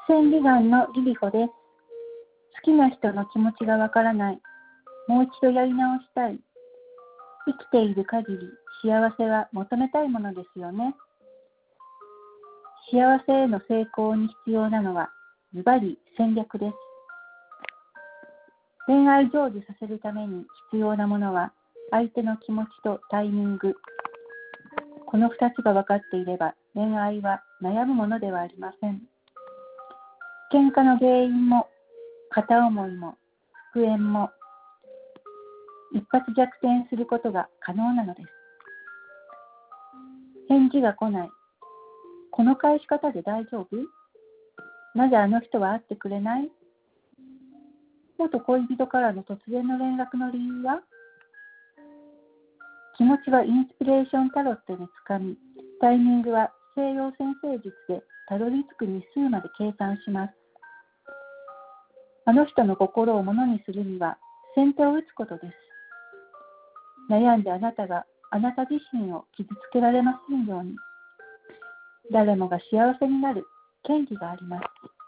千里眼のリリホです。好きな人の気持ちがわからない。もう一度やり直したい。生きている限り幸せは求めたいものですよね。幸せへの成功に必要なのはズバリ戦略です。恋愛成就させるために必要なものは相手の気持ちとタイミング。この2つが分かっていれば恋愛は悩むものではありません。喧嘩の原因も片思いも復縁も一発逆転することが可能なのです。返事が来ない。この返し方で大丈夫？なぜあの人は会ってくれない？元恋人からの突然の連絡の理由は？気持ちはインスピレーションタロットでつかみ、タイミングは西洋占星術でたどり着く日数まで計算します。あの人の心をものにするには先手を打つことです。悩んであなたがあなた自身を傷つけられませんように。誰もが幸せになる権利があります。